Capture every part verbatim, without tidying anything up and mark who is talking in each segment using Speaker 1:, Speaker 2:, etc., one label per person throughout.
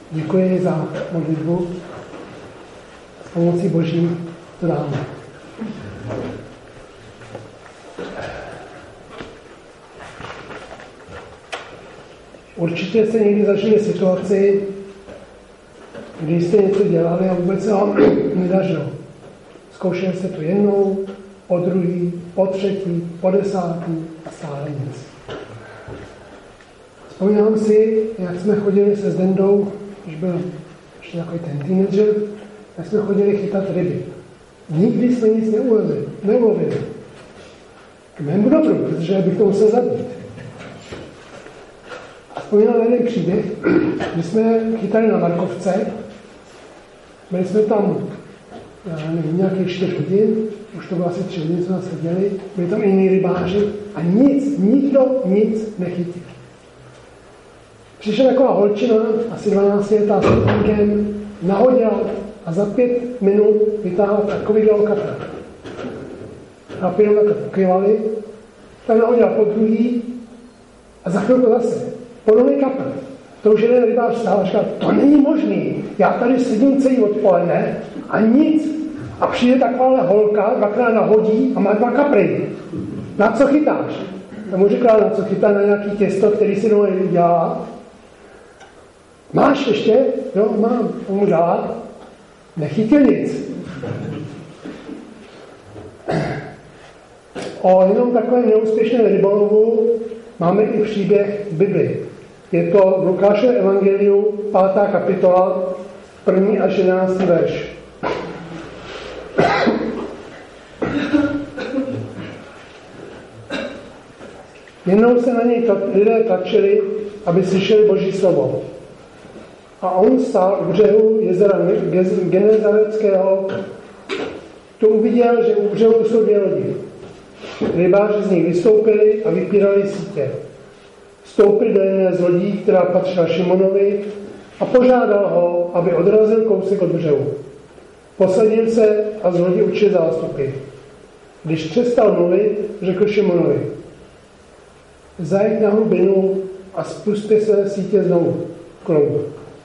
Speaker 1: Děkuji za modlitbu. S pomocí Boží to dáme. Určitě jste někdy zažili situaci, kdy jste něco dělali a vůbec se vám nedařilo. Zkoušeli jste to jednou, po druhý, po třetí, po desátý a stále nic. Vzpomínám si, jak jsme chodili se Zdendou, když byl ještě takový ten teenager, jak jsme chodili chytat ryby. Nikdy jsme nic neulovili. neulovili. K mému dobru, protože bych to musel zabít. A vzpomínám jeden příběh, kdy jsme chytali na Markovce, byli jsme tam, já nevím, nějakých čtyři hodin, už to bylo asi tři hodiny, co nás seděli, byli tam jiní rybáři a nic, nikdo nic nechytil. Přišla taková holčina, asi dvanáctiletá s kotníkem, nahodila a za pět minut vytáhla takovýhle kapra. A pět minut kvěvali, tak nahodila po druhý a za chvilku zase. Podobný kapr. To už jeden rybář stál a říkal, to není možný. Já tady sedím celý odpoledne a nic. A přijde taková holka, dvakrát nahodí a má dva kapry. Na co chytáš? A mu říkala, na co chytá, na nějaký těsto, který si doma dělá. Máš ještě? Jo, mám. To mu dala. Nechytil nic. O jenom takovém neúspěšném rybolovu máme i příběh v Biblii. Je to v Lukášově evangeliu, pátá kapitola, první až jedenáctý verš. Jednou se na něj lidé tlačili, aby slyšeli Boží slovo. A on stál u břehu jezera Genezareckého. Tu uviděl, že u břehu jsou dvě lodi. Rybáři z nich vystoupili a vypírali sítě. Vstoupil do jedné z lodí, která patřila Šimonovi, a požádal ho, aby odrazil kousek od břehu. Posadil se a z lodi učil zástupy. Když přestal mluvit, řekl Šimonovi, zajď na hlubinu a spusťte své sítě znovu. Kloub.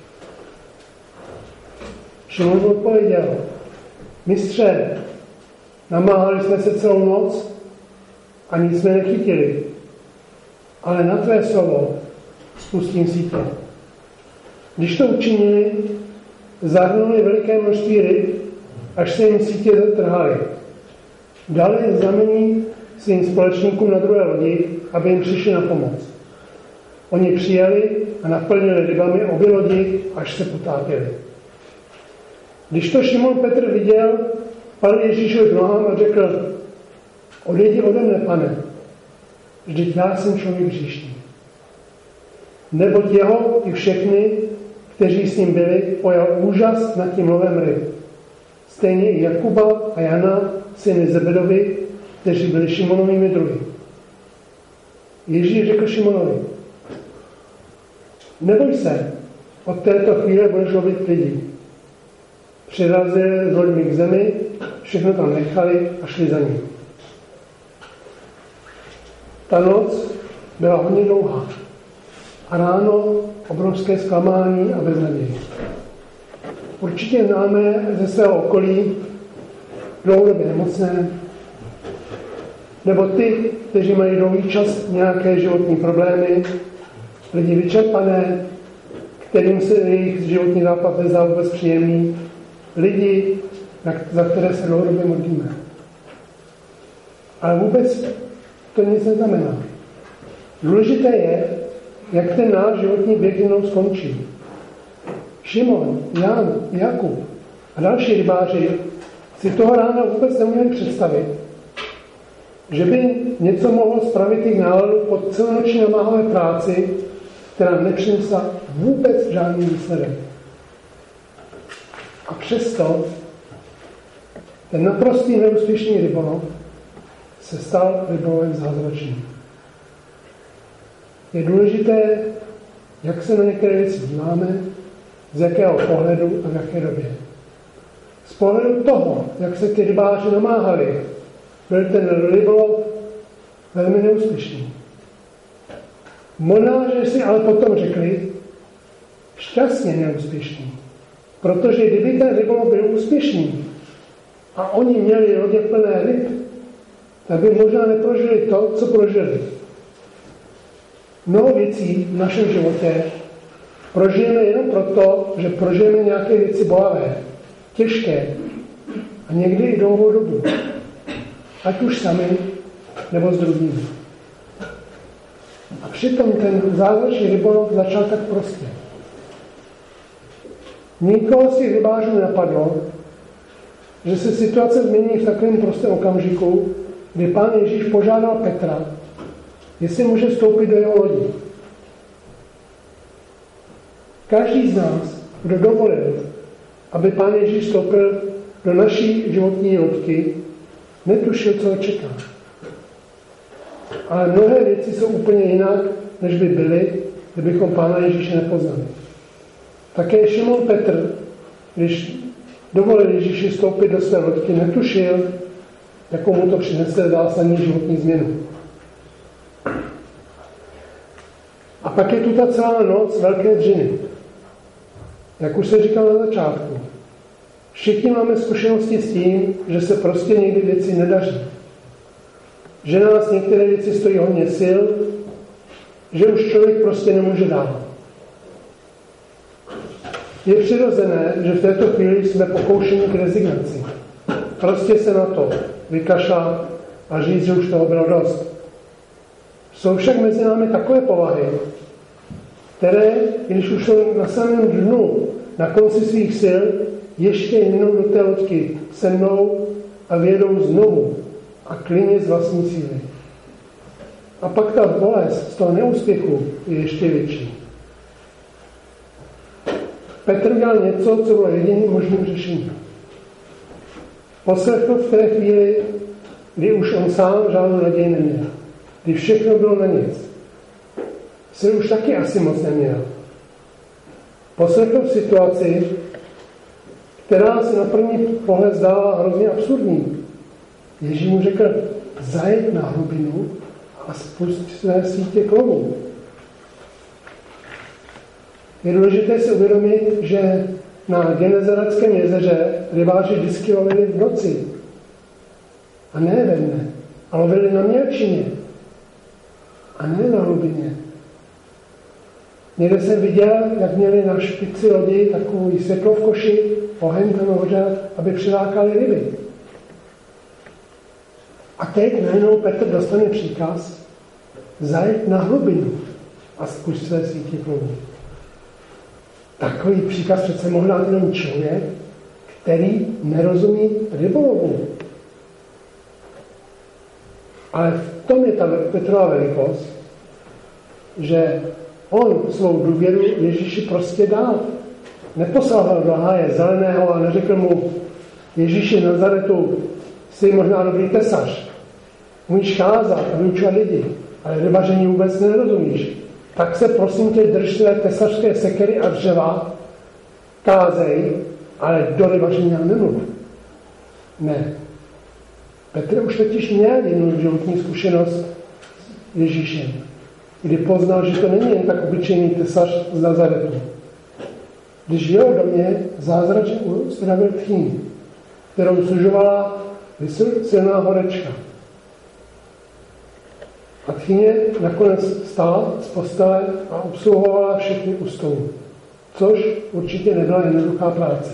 Speaker 1: Šimon odpověděl, mistře, namáhali jsme se celou noc a nic jsme nechytili, ale na tvé slovo spustím sítě. Když to učinili, zahrnuli veliké množství ryb, až se jim sítě zatrhaly. Dali znamení svým společníkům na druhé lodi, aby jim přišli na pomoc. Oni přijeli a naplnili rybami obě lodi, až se potápěli. Když to Šimon Petr viděl, padl Ježíšovi k nohám a řekl, odejdi ode mne, Pane, vždyť já jsem člověk hříšný. Neboť jeho i všechny, kteří s ním byli, pojal úžas nad tím lovem ryb. Stejně i Jakuba a Jana, syny Zebedovi, kteří byli Šimonovými druhy. Ježíš řekl Šimonovi, neboj se, od této chvíle budeš lovit lidi. Přirazili s loďmi k zemi, všechno tam nechali a šli za ním. Ta noc byla hodně dlouhá a ráno obrovské zklamání a beznaději. Určitě známe ze svého okolí dlouhodobě nemocné, nebo ty, kteří mají dlouhý čas nějaké životní problémy, lidi vyčerpané, kterým se jejich životní západ nezdá vůbec příjemný, lidi, za které se dlouhodobě modlíme. Ale vůbec to nic neznamená. Důležité je, jak ten náš životní běh jednou skončí. Šimon, Jan, Jakub a další rybáři si toho rána vůbec neměli představit, že by něco mohlo spravit jich náladu po celonoční namáhavé práci, která nepřinesla vůbec žádný výsledek. A přesto ten naprostý neúspěšný rybolov se stal rybolovem zázračným. Je důležité, jak se na některé věci díváme, z jakého pohledu a v jaké době. Z pohledu toho, jak se ty rybáři namáhali, byl ten rybolov velmi neúspěšný. Možná, že si ale potom řekli, šťastně neúspěšný. Protože kdyby ten rybolov byl úspěšný a oni měli lodě plné ryb, tak by možná neprožili to, co prožili. Mnoho věcí v našem životě prožijeme jenom proto, že prožijeme nějaké věci bolavé, těžké a někdy i dlouhou dobu. Ať už sami, nebo s druhými. A přitom ten zázračný rybolov začal tak prostě. Nikoho z těch rybářů napadlo, že se situace změní v takovém prostém okamžiku, kdy Pán Ježíš požádal Petra, jestli může vstoupit do jeho lodi. Každý z nás, kdo dovolil, aby Pán Ježíš vstoupil do naší životní lodky, netušil, co ho čeká. Ale mnohé věci jsou úplně jinak, než by byly, kdybychom Pána Ježíše nepoznali. Také Šimon Petr, když dovolil Ježíši vstoupit do své lodky, netušil, jakou mu to přinese zásadní životní změnu. A pak je tu ta celá noc velké dřiny. Jak už se říkal na začátku, všichni máme zkušenosti s tím, že se prostě někdy věci nedaří. Že nás některé věci stojí hodně sil, že už člověk prostě nemůže dál. Je přirozené, že v této chvíli jsme pokoušeni k rezignaci. Prostě se na to vykašlat a říct, že už toho bylo dost. Jsou však mezi námi takové povahy, které, když už jsou na samém dnu, na konci svých sil, ještě jednou do té loďky se mnou a vědou znovu a klidně z vlastní síly. A pak ta bolest z toho neúspěchu je ještě větší. Petr udělal něco, co bylo jediným možným řešením. Poslechl v té chvíli, kdy už on sám žádnou naději neměl. Kdy všechno bylo na nic. Sil už taky asi moc neměl. Poslechl v situaci, která se na první pohled zdála hrozně absurdní. Ježíš mu řekl, zajeď na hlubinu a spust své sítě k lovu. Je důležité si uvědomit, že na Genezareckém jezeře rybáři vždycky lovili v noci. A ne ve dne. A lovili na mělčině. A ne na hlubině. Někde jsem viděl, jak měli na špici lodi takový světlo v koši, oheň tam hořel, aby přilákali ryby. A teď najednou Petr dostane příkaz zajet na hlubinu a spustit své sítě k lovu. Takový příkaz přece mohl dát jenom člověk, který nerozumí rybolovu. Ale v tom je ta Petrova velikost, že on svou důvěru Ježíši prostě dal. Neposlal ho do háje zeleného a neřekl mu, Ježíši Nazaretu, jsi možná dobrý tesař. Umíš kázat a vyučovat lidi, ale rybaření vůbec nerozumíš. Tak se prosím tě drž své tesařské sekery a dřeva, kázej, ale do rybaření nám nemluv. Ne. Petr už totiž měl jednu životní zkušenost s Ježíšem, kdy poznal, že to není jen tak obyčejný tesař z Nazaretu. Když v jeho domě zázračně uzdravil tchýni, kterou sužovala silná horečka. A tchýně nakonec stala z postele a obsluhovala všechny u stolu, což určitě nebyla jednoduchá práce.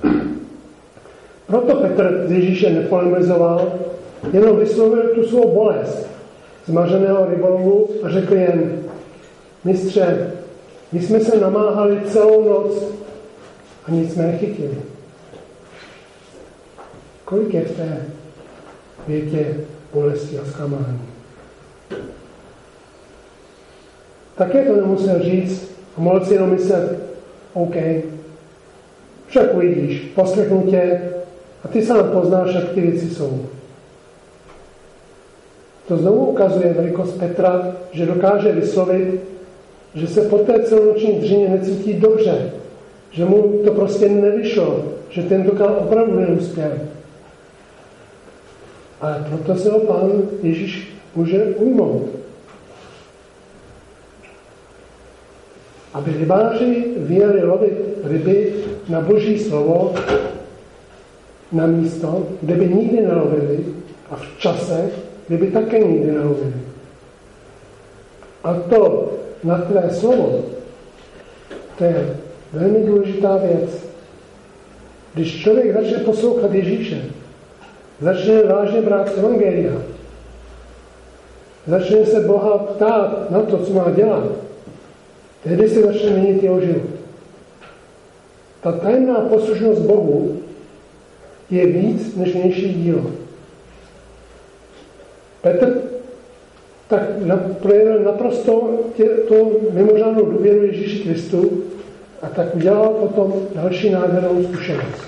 Speaker 1: Proto Petr s Ježíšem nepolemizoval, jenom vyslovil tu svou bolest zmařeného rybolovu a řekl jen, mistře, my jsme se namáhali celou noc a nic jsme nechytili. Kolik je v té větě bolesti a zklamání? Také to nemusel říct a mohl si jenom myslet, OK, však uvidíš, poslechnu tě a ty sám poznáš, jak ty věci jsou. To znovu ukazuje velikost Petra, že dokáže vyslovit, že se po té celonoční dřině necítí dobře, že mu to prostě nevyšlo, že tentokrát opravdu neuspěl. Ale proto se ho Pán Ježíš může ujmout. aby rybáři vyjeli lovit ryby na Boží slovo na místo, kde by nikdy nelovili a v čase, kdyby také nikdy nelovili. A to na tvé slovo, to je velmi důležitá věc. Když člověk začne poslouchat Ježíše, začne vážně brát evangelia, začne se Boha ptát na to, co má dělat, tehdy se začne měnit jeho život. Ta tajemná poslušnost Bohu je víc než vnější dílo. Petr tak projevil naprosto tě, to mimořádnou důvěru Ježíši Kristu a tak udělal potom další nádhernou zkušenost.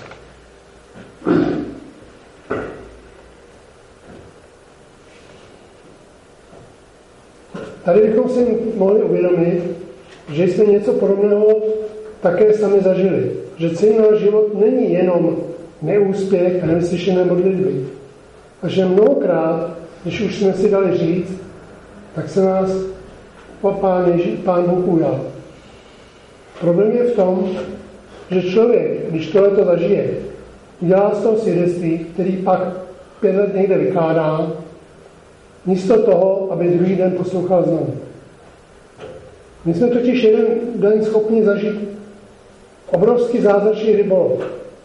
Speaker 1: Tady bychom si mohli uvědomit, že jsme něco podobného také sami zažili. Že celý náš život není jenom neúspěch a nevyslyšené modlitby. A že mnohokrát, když už jsme si dali říct, tak se nás Pán, Ježí, Pán Bůh ujal. Problém je v tom, že člověk, když tohleto zažije, udělá z toho svědectví, který pak pět let někde vykládá, místo toho, aby druhý den poslouchal znovu. My jsme totiž jeden den schopni zažít obrovský zázračný rybolov.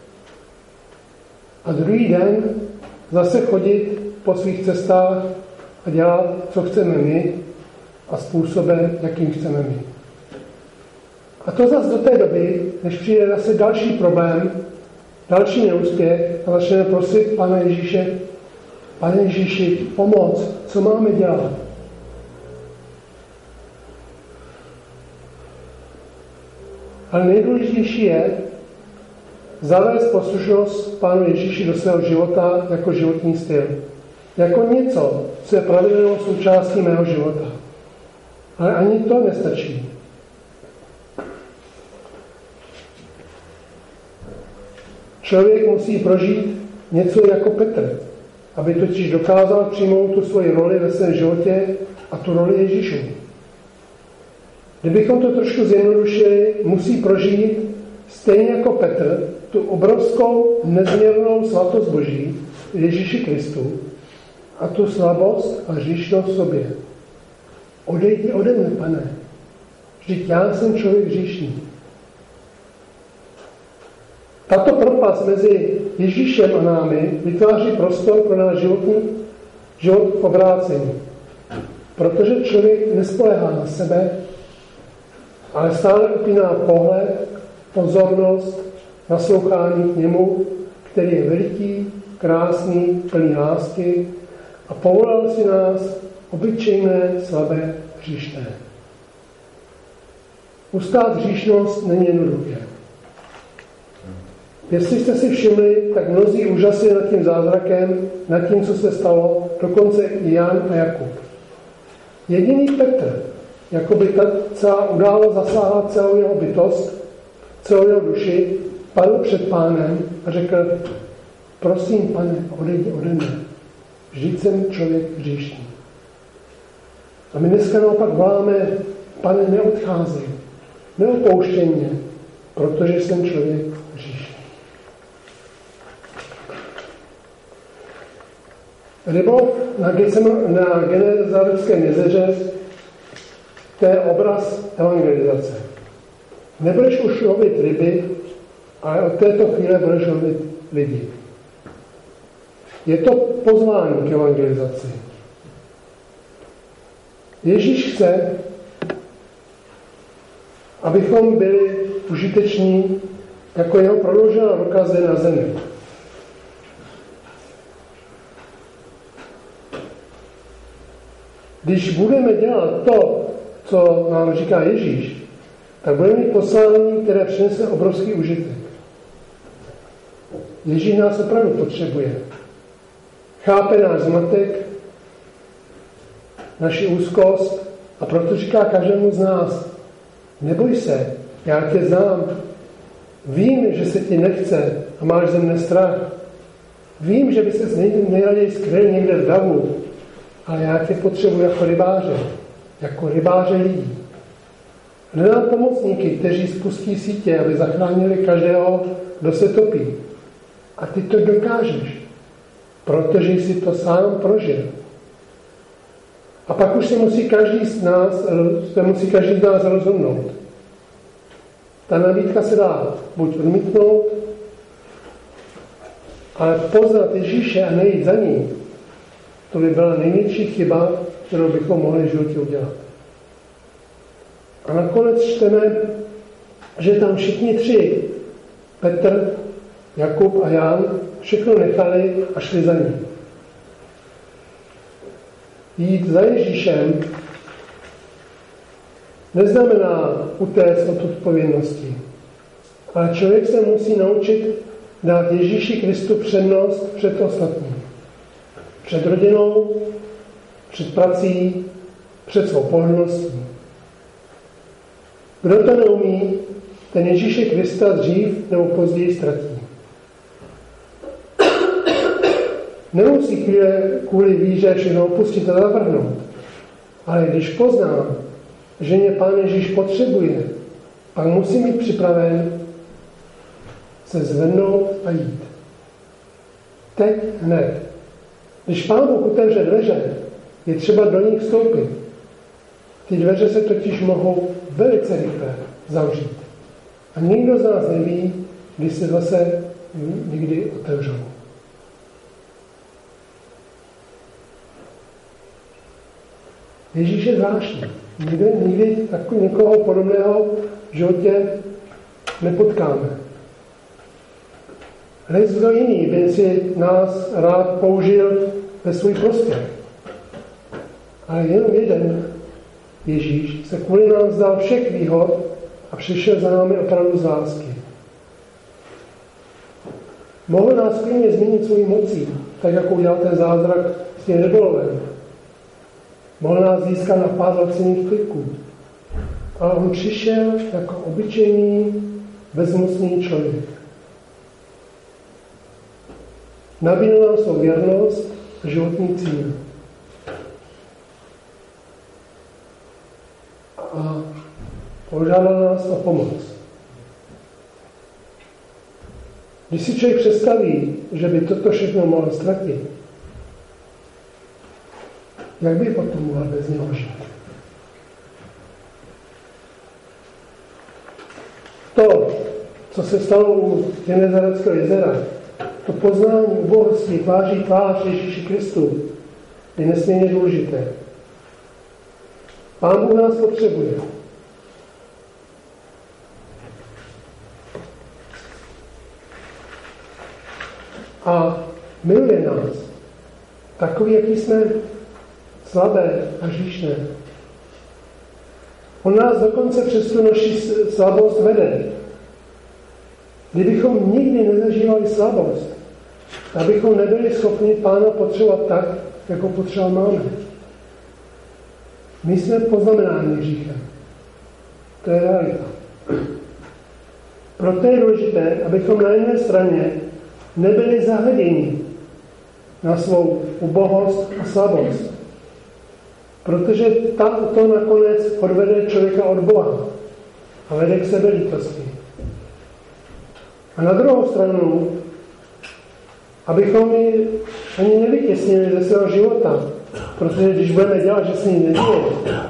Speaker 1: A druhý den zase chodit po svých cestách a dělat, co chceme my a způsobem, jakým chceme my. A to zase do té doby, než přijde zase další problém, další neúspěch a začneme prosit Pana Ježíše, Pane Ježíši, pomoc, co máme dělat? Ale nejdůležitější je zavést poslušnost Pánu Ježíši do svého života jako životní styl. Jako něco, co je pravidelnou součástí mého života. Ale ani to nestačí. Člověk musí prožít něco jako Petr, aby totiž dokázal přijmout tu svoji roli ve svém životě a tu roli Ježíšu. Kdybychom to trošku zjednodušili, musí prožít stejně jako Petr tu obrovskou nezměrnou svatost Boží Ježíši Kristu a tu slabost a hříšnost v sobě. Odejdi ode mne, Pane. Vždyť já jsem člověk hříšný. Tato propast mezi Ježíšem a námi vytváří prostor pro náš životní život k obrácení. Protože člověk nespoléhá na sebe, ale stále upíná pohled, pozornost, naslouchání k němu, který je veliký, krásný, plný lásky a povolal si nás obyčejné, slabé, hříšné. Ustát hříšnost není jednoduché. Jestli jste si všimli, tak mnozí úžasili nad tím zázrakem, nad tím, co se stalo, dokonce i Jan a Jakub. Jediný Petr, jako by ta celá událost zasáhla celou jeho bytost, celou jeho duši, padl před Pánem a řekl, prosím, Pane, odejdi ode mne. Vždyť jsem člověk hříšný. A my dneska naopak voláme, Pane, neodcházej, neopouštěj mě, protože jsem člověk hříšný. Rybolov na, na Genezareckém jezeře, to je obraz evangelizace. Nebudeš už lovit ryby, ale od této chvíle budeš lovit lidi. Je to pozvání k evangelizaci. Ježíš chce, abychom byli užiteční jako jeho prodloužená ruka zde na zemi. Když budeme dělat to, co nám říká Ježíš, tak budeme mít poslání, které přinese obrovský užitek. Ježíš nás opravdu potřebuje. Chápe náš zmatek, naši úzkost a proto říká každému z nás, neboj se, já tě znám. Vím, že se ti nechce a máš ze mne strach. Vím, že by ses nejraději skryl někde v davu, ale já tě potřebuji jako rybáře, jako rybáře lidí. Hledá pomocníky, kteří spustí sítě, aby zachránili každého, kdo se topí. A ty to dokážeš, protože jsi to sám prožil. A pak už se musí každý z nás, se musí každý z nás rozhodnout. Ta nabídka se dá buď odmítnout, ale poznat Ježíše a nejít za ním, to by byla největší chyba, kterou bychom mohli v životě udělat. A nakonec čteme, že tam všichni tři, Petr, Jakub a Jan, všechno nechali a šli za ním. Jít za Ježíšem neznamená utéct od odpovědnosti, ale člověk se musí naučit dát Ježíši Kristu přednost před ostatním. Před rodinou, před prací, před svou pohodlností. Kdo to neumí, ten Ježíše Krista dřív nebo později ztratí. Nemusí kvůli víře všechno opustit a zavrhnout. Ale když poznám, že mě Pán Ježíš potřebuje, pak musím být připraven se zvednout a jít. Teď hned. Když Pán Bůh otevře dveře, je třeba do nich vstoupit. Ty dveře se totiž mohou velice rychle zavřít. A nikdo z nás neví, kdy se zase někdy otevřou. Ježíš je zvláštní. Nikdy, nikdy takový někoho podobného v životě nepotkáme. Kdo jiný by si nás rád použil ve svůj prospěch. Ale jenom jeden, Ježíš, se kvůli nám vzdal všech výhod a přišel za námi opravdu z lásky. Mohl nás klidně změnit svojí mocí, tak jako udělal ten zázrak s tím rybolovem. Mohl nás získat na pár laciných kliků. Ale on přišel jako obyčejný, bezmocný člověk. Nabídl nám svou věrnost a životní cíl. A požádal nás o pomoc. Když si člověk představí, že by toto všechno mohl ztratit, jak by potom mohl bez něho žít? To, co se stalo u Genezareckého jezera, to poznání ubohosti tváří tvář Ježíši Kristu je nesmírně důležité. Pán Bůh nás potřebuje. A miluje nás. Takový, jaký jsme slabé a hříšné. On nás dokonce přes tu naši slabost vede. Kdybychom nikdy nezažívali slabost, abychom nebyli schopni Pána potřebovat tak, jako potřeba máme. My jsme poznamenáni hříchem. To je realita. Proto je důležité, abychom na jedné straně nebyli zahleděni na svou ubohost a slabost. Protože ta, to nakonec odvede člověka od Boha a vede k sebelítosti. A na druhou stranu, abychom ji ani nevytěsnili ze svého života, protože když budeme dělat, že se ní neděje,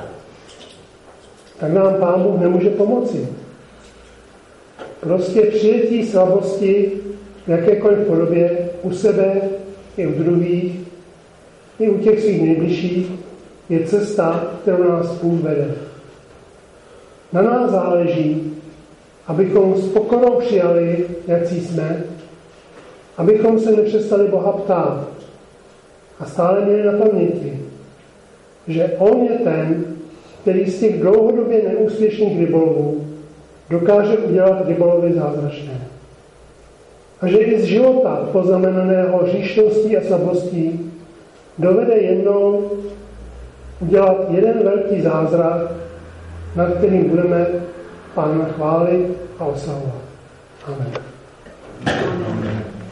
Speaker 1: tak nám Pán Bůh nemůže pomoci. Prostě přijetí slabosti v jakékoliv podobě u sebe i u druhých, i u těch svých nejbližších je cesta, kterou nás Bůh vede. Na nás záleží, abychom s pokorou přijali, jakcí jsme, abychom se nepřestali Boha ptát a stále měli na paměti, že On je ten, který z těch dlouhodobě neúspěšných rybolovů dokáže udělat rybolovy zázračné. A že i z života poznamenaného hříšností a slabostí dovede jednou udělat jeden velký zázrak, nad kterým budeme Pána chválit a oslavovat. Amen.